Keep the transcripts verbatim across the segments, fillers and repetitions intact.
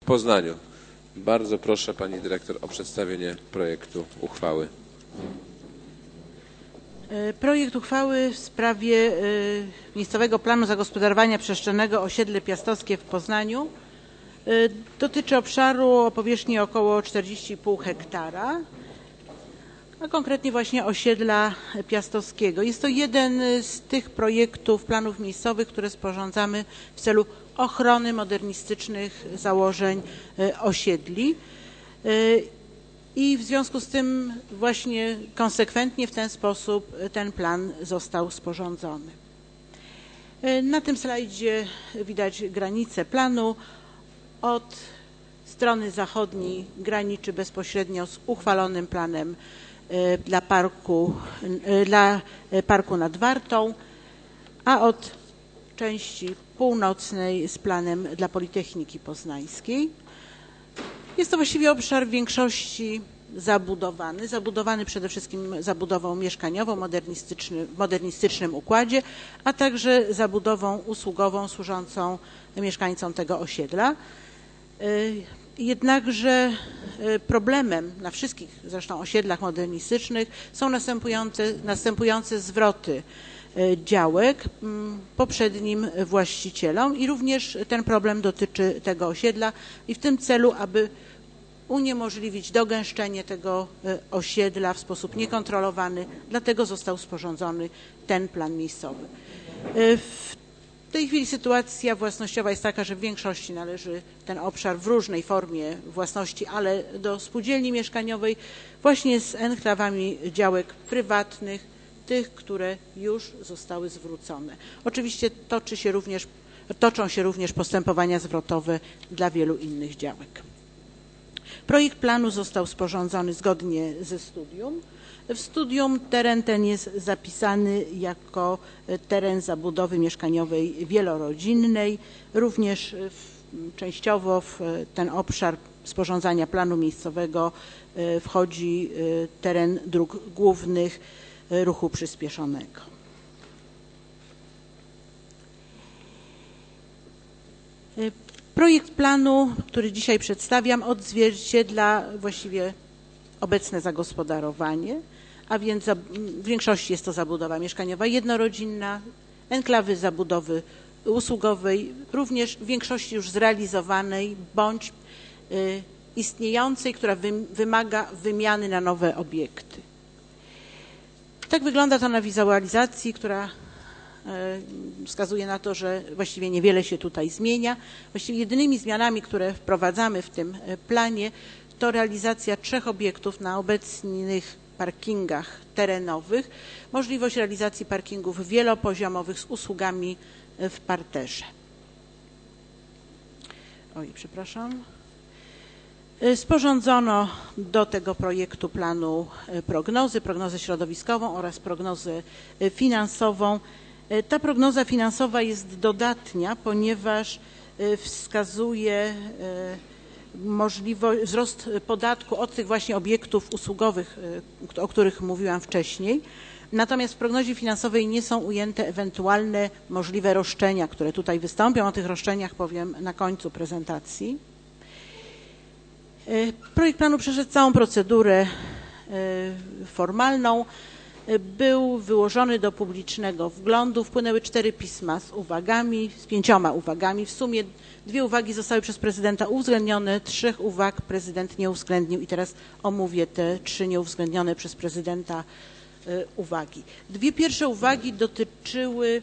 Poznaniu. Bardzo proszę Pani Dyrektor o przedstawienie projektu uchwały. Projekt uchwały w sprawie miejscowego planu zagospodarowania przestrzennego osiedle piastowskie w Poznaniu dotyczy obszaru o powierzchni około czterdzieści i pół hektara, a konkretnie właśnie osiedla piastowskiego. Jest to jeden z tych projektów planów miejscowych, które sporządzamy w celu ochrony modernistycznych założeń osiedli. I w związku z tym właśnie konsekwentnie w ten sposób ten plan został sporządzony. Na tym slajdzie widać granice planu. Od strony zachodniej graniczy bezpośrednio z uchwalonym planem dla parku, dla parku nad Wartą, a od części północnej z planem dla Politechniki Poznańskiej. Jest to właściwie obszar w większości zabudowany, zabudowany przede wszystkim zabudową mieszkaniową modernistyczny, w modernistycznym układzie, a także zabudową usługową służącą mieszkańcom tego osiedla. Jednakże problemem na wszystkich zresztą osiedlach modernistycznych są następujące, następujące zwroty działek poprzednim właścicielom i również ten problem dotyczy tego osiedla i w tym celu, aby uniemożliwić dogęszczenie tego osiedla w sposób niekontrolowany, dlatego został sporządzony ten plan miejscowy. W tej chwili sytuacja własnościowa jest taka, że w większości należy ten obszar w różnej formie własności, ale do spółdzielni mieszkaniowej właśnie z enklawami działek prywatnych, tych, które już zostały zwrócone. Oczywiście toczy się również, toczą się również postępowania zwrotowe dla wielu innych działek. Projekt planu został sporządzony zgodnie ze studium. W studium teren ten jest zapisany jako teren zabudowy mieszkaniowej wielorodzinnej. Również częściowo w ten obszar sporządzania planu miejscowego wchodzi teren dróg głównych ruchu przyspieszonego. Projekt planu, który dzisiaj przedstawiam, odzwierciedla właściwie obecne zagospodarowanie, a więc w większości jest to zabudowa mieszkaniowa jednorodzinna, enklawy zabudowy usługowej, również w większości już zrealizowanej bądź istniejącej, która wymaga wymiany na nowe obiekty. Tak wygląda to na wizualizacji, która wskazuje na to, że właściwie niewiele się tutaj zmienia. Właściwie jedynymi zmianami, które wprowadzamy w tym planie, to realizacja trzech obiektów na obecnych parkingach terenowych, możliwość realizacji parkingów wielopoziomowych z usługami w parterze. Oj, przepraszam. Sporządzono do tego projektu planu prognozy, prognozę środowiskową oraz prognozę finansową. Ta prognoza finansowa jest dodatnia, ponieważ wskazuje możliwość wzrost podatku od tych właśnie obiektów usługowych, o których mówiłam wcześniej. Natomiast w prognozie finansowej nie są ujęte ewentualne możliwe roszczenia, które tutaj wystąpią. O tych roszczeniach powiem na końcu prezentacji. Projekt planu przeszedł całą procedurę formalną. Był wyłożony do publicznego wglądu. Wpłynęły cztery pisma z uwagami, z pięcioma uwagami. W sumie dwie uwagi zostały przez prezydenta uwzględnione, trzech uwag prezydent nie uwzględnił i teraz omówię te trzy nieuwzględnione przez prezydenta uwagi. Dwie pierwsze uwagi dotyczyły,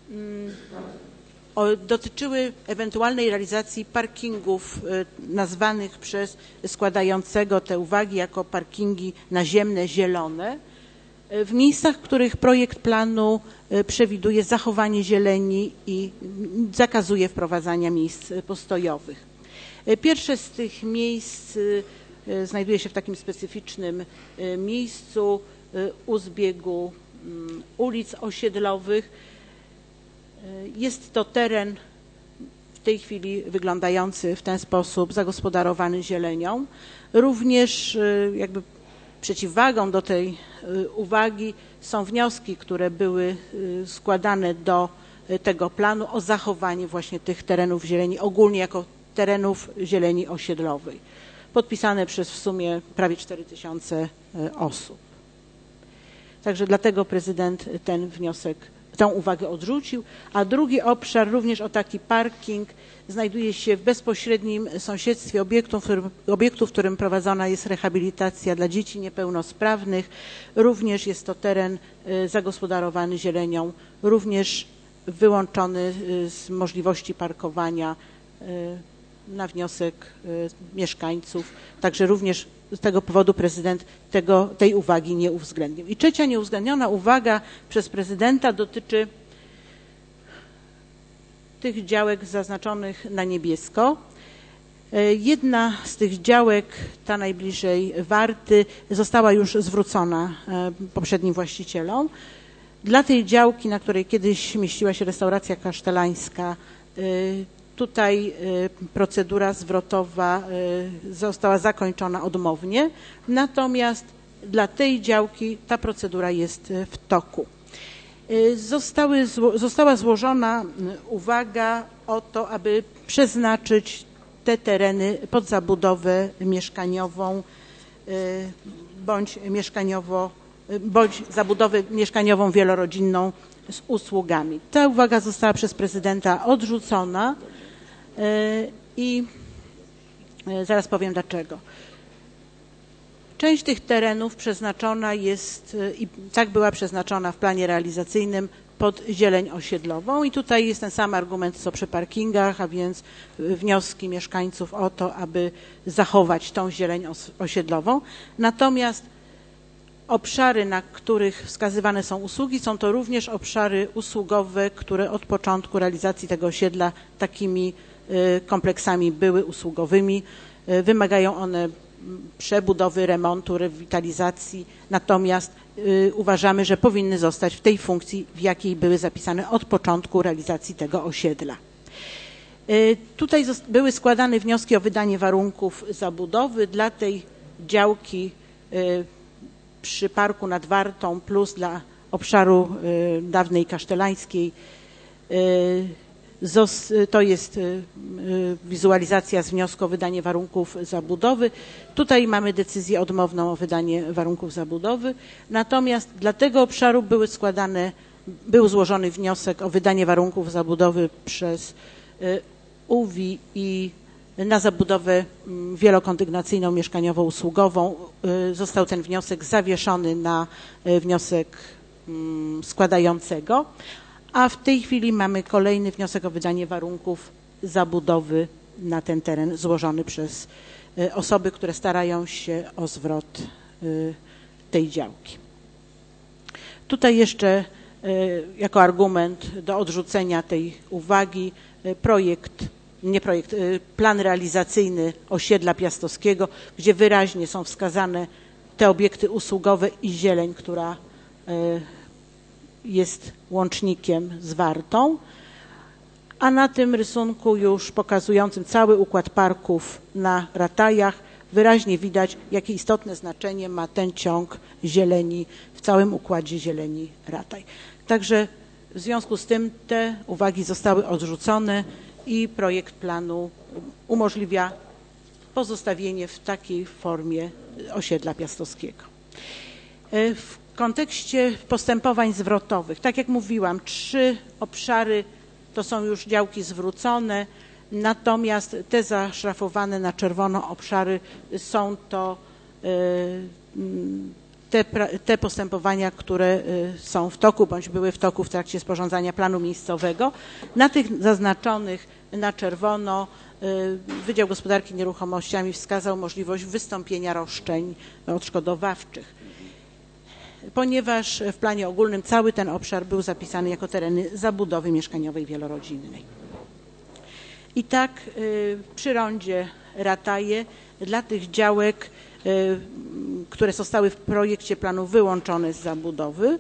o, dotyczyły ewentualnej realizacji parkingów nazwanych przez składającego te uwagi jako parkingi naziemne, zielone, w miejscach, w których projekt planu przewiduje zachowanie zieleni i zakazuje wprowadzania miejsc postojowych. Pierwsze z tych miejsc znajduje się w takim specyficznym miejscu u zbiegu ulic osiedlowych. Jest to teren w tej chwili wyglądający w ten sposób, zagospodarowany zielenią. Również jakby przeciwwagą do tej uwagi są wnioski, które były składane do tego planu o zachowanie właśnie tych terenów zieleni ogólnie jako terenów zieleni osiedlowej, podpisane przez w sumie prawie cztery tysiące osób. Także dlatego prezydent ten wniosek, tę uwagę odrzucił, a drugi obszar, również o taki parking, znajduje się w bezpośrednim sąsiedztwie obiektu, w którym, obiektu, w którym prowadzona jest rehabilitacja dla dzieci niepełnosprawnych. Również jest to teren zagospodarowany zielenią, również wyłączony z możliwości parkowania na wniosek mieszkańców. Także również z tego powodu prezydent tego, tej uwagi nie uwzględnił. I trzecia nieuwzględniona uwaga przez prezydenta dotyczy tych działek zaznaczonych na niebiesko. Jedna z tych działek, ta najbliżej Warty, została już zwrócona poprzednim właścicielom. Dla tej działki, na której kiedyś mieściła się restauracja kasztelańska, tutaj procedura zwrotowa została zakończona odmownie, natomiast dla tej działki ta procedura jest w toku. Zostały, została złożona uwaga o to, aby przeznaczyć te tereny pod zabudowę mieszkaniową bądź mieszkaniowo, bądź zabudowę mieszkaniową wielorodzinną z usługami. Ta uwaga została przez prezydenta odrzucona i zaraz powiem dlaczego. Część tych terenów przeznaczona jest, i tak była przeznaczona w planie realizacyjnym, pod zieleń osiedlową i tutaj jest ten sam argument co przy parkingach, a więc wnioski mieszkańców o to, aby zachować tą zieleń osiedlową. Natomiast obszary, na których wskazywane są usługi, są to również obszary usługowe, które od początku realizacji tego osiedla takimi kompleksami były usługowymi. Wymagają one przebudowy, remontu, rewitalizacji, natomiast y, uważamy, że powinny zostać w tej funkcji, w jakiej były zapisane od początku realizacji tego osiedla. Y, tutaj były składane wnioski o wydanie warunków zabudowy dla tej działki y, przy parku nad Wartą plus dla obszaru y, dawnej kasztelańskiej. Y, To jest wizualizacja z wniosku o wydanie warunków zabudowy. Tutaj mamy decyzję odmowną o wydanie warunków zabudowy. Natomiast dla tego obszaru były składane, był złożony wniosek o wydanie warunków zabudowy przez U W I i na zabudowę wielokondygnacyjną mieszkaniowo-usługową. Został ten wniosek zawieszony na wniosek składającego. A w tej chwili mamy kolejny wniosek o wydanie warunków zabudowy na ten teren złożony przez osoby, które starają się o zwrot tej działki. Tutaj jeszcze jako argument do odrzucenia tej uwagi projekt, nie projekt, plan realizacyjny osiedla piastowskiego, gdzie wyraźnie są wskazane te obiekty usługowe i zieleń, która jest łącznikiem z Wartą, a na tym rysunku już pokazującym cały układ parków na Ratajach wyraźnie widać, jakie istotne znaczenie ma ten ciąg zieleni w całym układzie zieleni Rataj. Także w związku z tym te uwagi zostały odrzucone i projekt planu umożliwia pozostawienie w takiej formie osiedla piastowskiego. W W kontekście postępowań zwrotowych, tak jak mówiłam, trzy obszary to są już działki zwrócone, natomiast te zaszrafowane na czerwono obszary są to te, te postępowania, które są w toku bądź były w toku w trakcie sporządzania planu miejscowego. Na tych zaznaczonych na czerwono Wydział Gospodarki Nieruchomościami wskazał możliwość wystąpienia roszczeń odszkodowawczych, ponieważ w planie ogólnym cały ten obszar był zapisany jako tereny zabudowy mieszkaniowej wielorodzinnej. I tak przy rondzie Rataje dla tych działek, które zostały w projekcie planu wyłączone z zabudowy,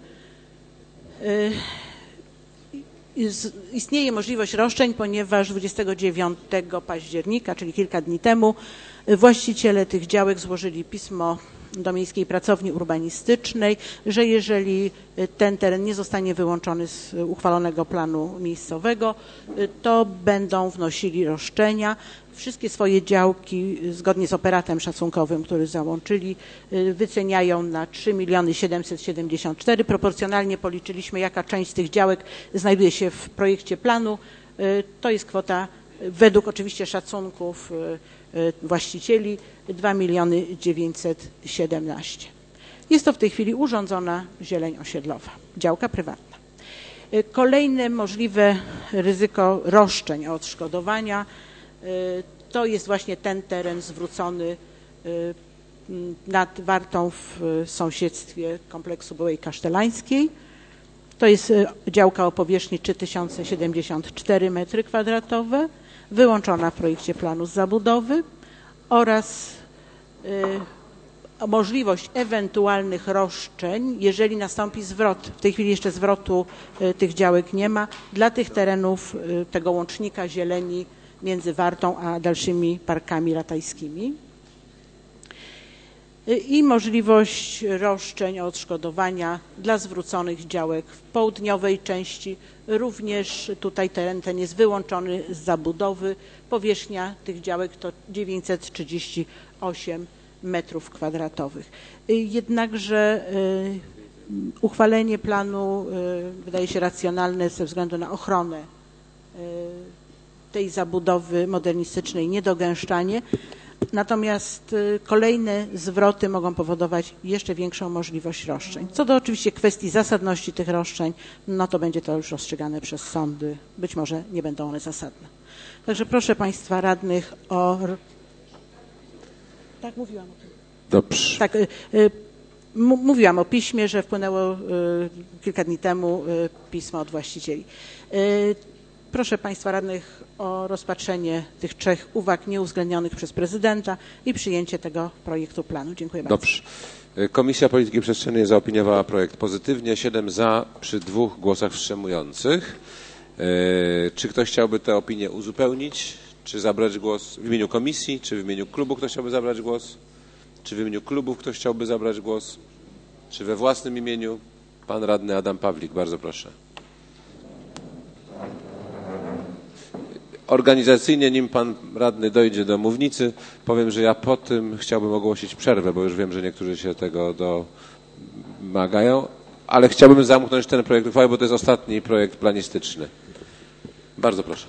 istnieje możliwość roszczeń, ponieważ dwudziestego dziewiątego października, czyli kilka dni temu, właściciele tych działek złożyli pismo do Miejskiej Pracowni Urbanistycznej, że jeżeli ten teren nie zostanie wyłączony z uchwalonego planu miejscowego, to będą wnosili roszczenia. Wszystkie swoje działki, zgodnie z operatem szacunkowym, który załączyli, wyceniają na trzy miliony siedemset siedemdziesiąt cztery. Proporcjonalnie policzyliśmy, jaka część z tych działek znajduje się w projekcie planu. To jest kwota, według oczywiście szacunków właścicieli, dwa miliony dziewięćset siedemnaście. Jest to w tej chwili urządzona zieleń osiedlowa, działka prywatna. Kolejne możliwe ryzyko roszczeń o odszkodowania to jest właśnie ten teren zwrócony nad Wartą w sąsiedztwie kompleksu byłej Kasztelańskiej. To jest działka o powierzchni trzy tysiące siedemdziesiąt cztery metry kwadratowe, wyłączona w projekcie planu z zabudowy, oraz y, możliwość ewentualnych roszczeń, jeżeli nastąpi zwrot. W tej chwili jeszcze zwrotu y, tych działek nie ma, dla tych terenów y, tego łącznika zieleni między Wartą a dalszymi parkami ratajskimi. Y, I możliwość roszczeń o odszkodowania dla zwróconych działek w południowej części. Również tutaj teren ten jest wyłączony z zabudowy. Powierzchnia tych działek to dziewięćset trzydzieści osiem metrów kwadratowych. Jednakże uchwalenie planu wydaje się racjonalne ze względu na ochronę tej zabudowy modernistycznej, niedogęszczanie. Natomiast kolejne zwroty mogą powodować jeszcze większą możliwość roszczeń. Co do oczywiście kwestii zasadności tych roszczeń, no to będzie to już rozstrzygane przez sądy. Być może nie będą one zasadne. Także proszę Państwa radnych o... Tak, mówiłam o tym. Dobrze. Tak, y, y, mówiłam o piśmie, że wpłynęło y, kilka dni temu y, pismo od właścicieli. Y, Proszę Państwa radnych o rozpatrzenie tych trzech uwag nieuwzględnionych przez prezydenta i przyjęcie tego projektu planu. Dziękuję bardzo. Dobrze. Komisja Polityki Przestrzennej zaopiniowała projekt pozytywnie. siedem za przy dwóch głosach wstrzymujących. Czy ktoś chciałby tę opinię uzupełnić? Czy zabrać głos w imieniu komisji? Czy w imieniu klubu ktoś chciałby zabrać głos? Czy w imieniu klubów ktoś chciałby zabrać głos? Czy we własnym imieniu? Pan radny Adam Pawlik, bardzo proszę. Organizacyjnie, nim pan radny dojdzie do mównicy, powiem, że ja po tym chciałbym ogłosić przerwę, bo już wiem, że niektórzy się tego domagają, ale chciałbym zamknąć ten projekt uchwały, bo to jest ostatni projekt planistyczny. Bardzo proszę.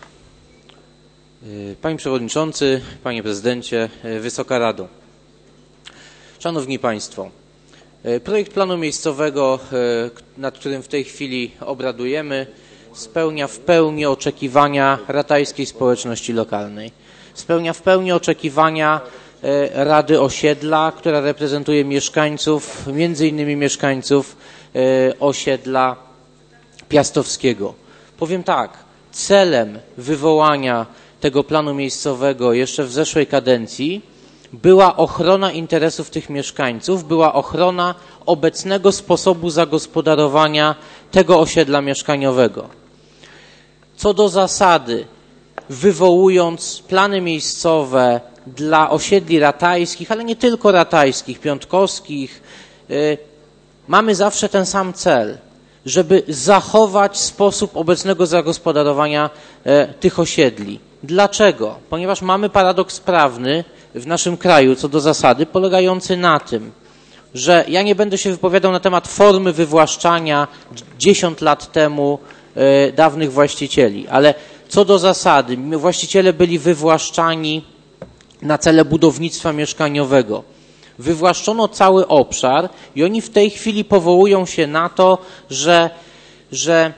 Panie Przewodniczący, Panie Prezydencie, Wysoka Rado. Szanowni Państwo, projekt planu miejscowego, nad którym w tej chwili obradujemy, spełnia w pełni oczekiwania ratajskiej społeczności lokalnej. Spełnia w pełni oczekiwania Rady Osiedla, która reprezentuje mieszkańców, między innymi mieszkańców osiedla piastowskiego. Powiem tak, celem wywołania tego planu miejscowego jeszcze w zeszłej kadencji była ochrona interesów tych mieszkańców, była ochrona obecnego sposobu zagospodarowania tego osiedla mieszkaniowego. Co do zasady, wywołując plany miejscowe dla osiedli ratajskich, ale nie tylko ratajskich, piątkowskich, yy, mamy zawsze ten sam cel, żeby zachować sposób obecnego zagospodarowania yy, tych osiedli. Dlaczego? Ponieważ mamy paradoks prawny w naszym kraju co do zasady, polegający na tym, że ja nie będę się wypowiadał na temat formy wywłaszczania dziesięć lat temu y, dawnych właścicieli, ale co do zasady, właściciele byli wywłaszczani na cele budownictwa mieszkaniowego. Wywłaszczono cały obszar i oni w tej chwili powołują się na to, że, że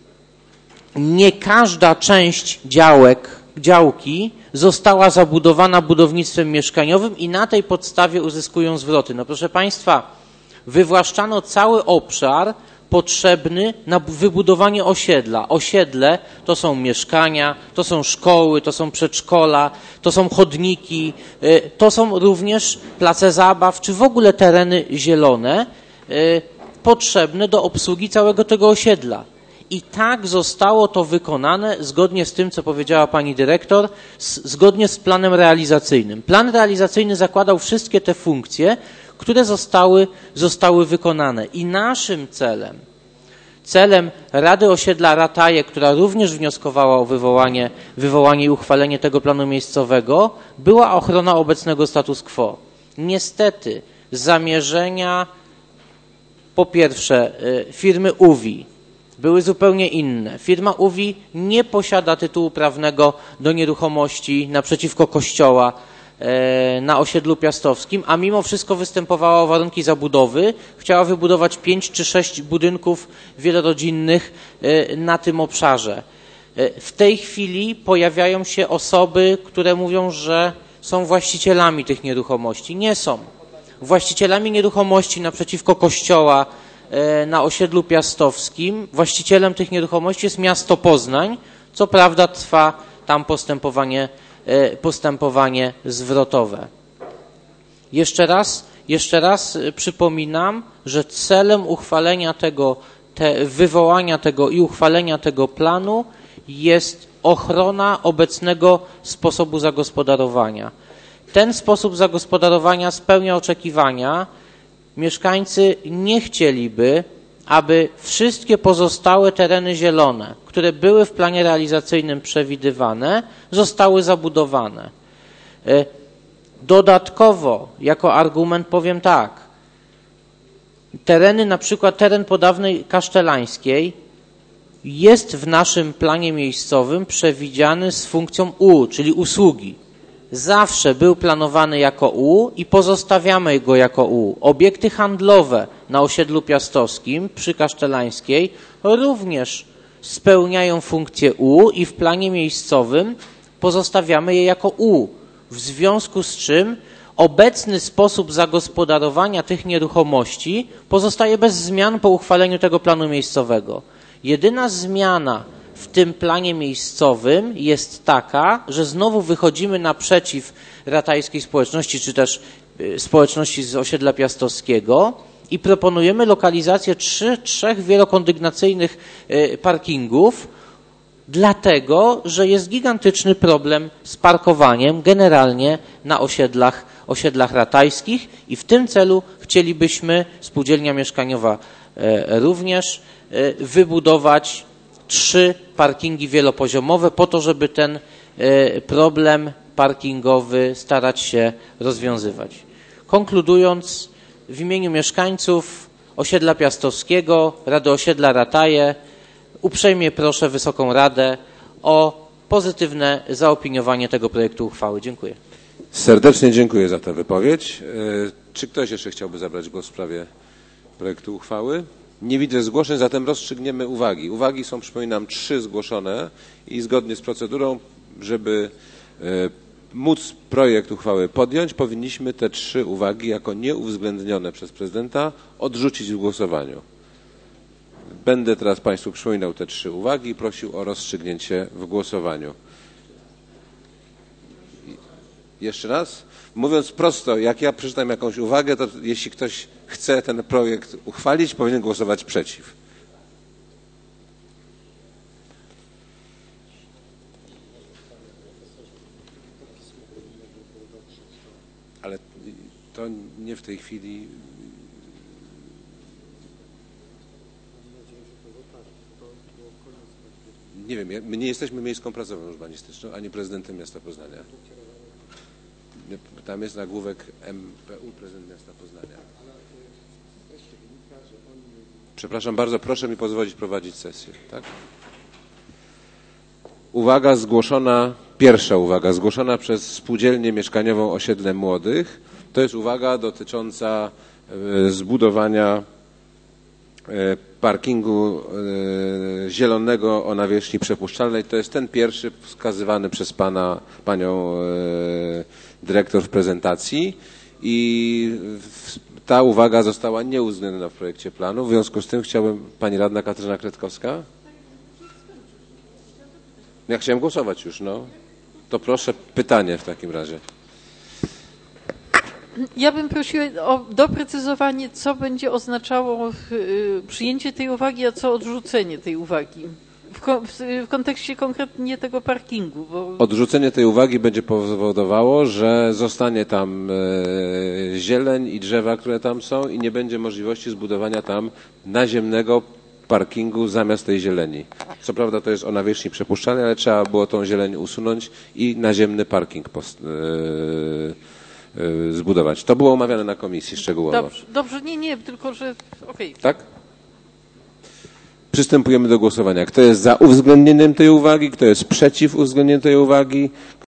nie każda część działek, działki została zabudowana budownictwem mieszkaniowym i na tej podstawie uzyskują zwroty. No proszę Państwa, wywłaszczano cały obszar potrzebny na wybudowanie osiedla. Osiedle to są mieszkania, to są szkoły, to są przedszkola, to są chodniki, to są również place zabaw, czy w ogóle tereny zielone potrzebne do obsługi całego tego osiedla. i tak zostało to wykonane zgodnie z tym, co powiedziała pani dyrektor, z, zgodnie z planem realizacyjnym. Plan realizacyjny zakładał wszystkie te funkcje, które zostały, zostały wykonane. I naszym celem, celem Rady Osiedla Rataje, która również wnioskowała o wywołanie, wywołanie i uchwalenie tego planu miejscowego, była ochrona obecnego status quo. Niestety zamierzenia po pierwsze firmy U W I były zupełnie inne. Firma U W I nie posiada tytułu prawnego do nieruchomości naprzeciwko kościoła na osiedlu piastowskim, a mimo wszystko występowała o warunki zabudowy. Chciała wybudować pięć czy sześć budynków wielorodzinnych na tym obszarze. W tej chwili pojawiają się osoby, które mówią, że są właścicielami tych nieruchomości. Nie są. Właścicielami nieruchomości naprzeciwko kościoła na osiedlu piastowskim, właścicielem tych nieruchomości jest miasto Poznań. Co prawda trwa tam postępowanie, postępowanie zwrotowe. Jeszcze raz, jeszcze raz przypominam, że celem uchwalenia tego, te, wywołania tego i uchwalenia tego planu jest ochrona obecnego sposobu zagospodarowania. Ten sposób zagospodarowania spełnia oczekiwania. Mieszkańcy nie chcieliby, aby wszystkie pozostałe tereny zielone, które były w planie realizacyjnym przewidywane, zostały zabudowane. Dodatkowo, jako argument powiem tak, tereny, na przykład teren po dawnej Kasztelańskiej jest w naszym planie miejscowym przewidziany z funkcją U, czyli usługi. Zawsze był planowany jako U i pozostawiamy go jako U. Obiekty handlowe na osiedlu piastowskim przy Kasztelańskiej również spełniają funkcję U i w planie miejscowym pozostawiamy je jako U. W związku z czym obecny sposób zagospodarowania tych nieruchomości pozostaje bez zmian po uchwaleniu tego planu miejscowego. Jedyna zmiana w tym planie miejscowym jest taka, że znowu wychodzimy naprzeciw ratajskiej społeczności, czy też społeczności z osiedla piastowskiego i proponujemy lokalizację trzy, trzech wielokondygnacyjnych parkingów, dlatego, że jest gigantyczny problem z parkowaniem generalnie na osiedlach, osiedlach ratajskich i w tym celu chcielibyśmy, spółdzielnia mieszkaniowa również, wybudować trzy parkingi wielopoziomowe po to, żeby ten problem parkingowy starać się rozwiązywać. Konkludując, w imieniu mieszkańców osiedla piastowskiego, Rady Osiedla Rataje, uprzejmie proszę Wysoką Radę o pozytywne zaopiniowanie tego projektu uchwały. Dziękuję. Serdecznie dziękuję za tę wypowiedź. Czy ktoś jeszcze chciałby zabrać głos w sprawie projektu uchwały? Nie widzę zgłoszeń, zatem rozstrzygniemy uwagi. Uwagi są, przypominam, trzy zgłoszone i zgodnie z procedurą, żeby móc projekt uchwały podjąć, powinniśmy te trzy uwagi jako nieuwzględnione przez prezydenta odrzucić w głosowaniu. Będę teraz Państwu przypominał te trzy uwagi i prosił o rozstrzygnięcie w głosowaniu. Jeszcze raz? Mówiąc prosto, jak ja przeczytam jakąś uwagę, to jeśli ktoś chce ten projekt uchwalić, powinien głosować przeciw. Ale to nie w tej chwili. Nie wiem, my nie jesteśmy miejską pracownią urbanistyczną, ani prezydentem miasta Poznania. Tam jest nagłówek M P U, prezydent miasta Poznania. Przepraszam bardzo, proszę mi pozwolić prowadzić sesję. Tak? Uwaga zgłoszona, pierwsza uwaga zgłoszona przez Spółdzielnię Mieszkaniową Osiedle Młodych. To jest uwaga dotycząca zbudowania parkingu zielonego o nawierzchni przepuszczalnej. To jest ten pierwszy wskazywany przez pana, panią dyrektor w prezentacji i ta uwaga została nieuwzględniona w projekcie planu. W związku z tym chciałbym, pani radna Katarzyna Kretkowska. Ja chciałem głosować już, no. To proszę pytanie w takim razie. Ja bym prosiła o doprecyzowanie, co będzie oznaczało y, przyjęcie tej uwagi, a co odrzucenie tej uwagi. W, ko w, w kontekście konkretnie tego parkingu. Bo... Odrzucenie tej uwagi będzie powodowało, że zostanie tam e, zieleń i drzewa, które tam są i nie będzie możliwości zbudowania tam naziemnego parkingu zamiast tej zieleni. Co prawda to jest o nawierzchni przepuszczalnej, ale trzeba było tą zieleń usunąć i naziemny parking post, e, e, zbudować. To było omawiane na komisji szczegółowo. Dobrze, dobrze, nie, nie, tylko że... Okay. Tak? Przystępujemy do głosowania. Kto jest za uwzględnieniem tej uwagi? Kto jest przeciw uwzględnieniu tej uwagi?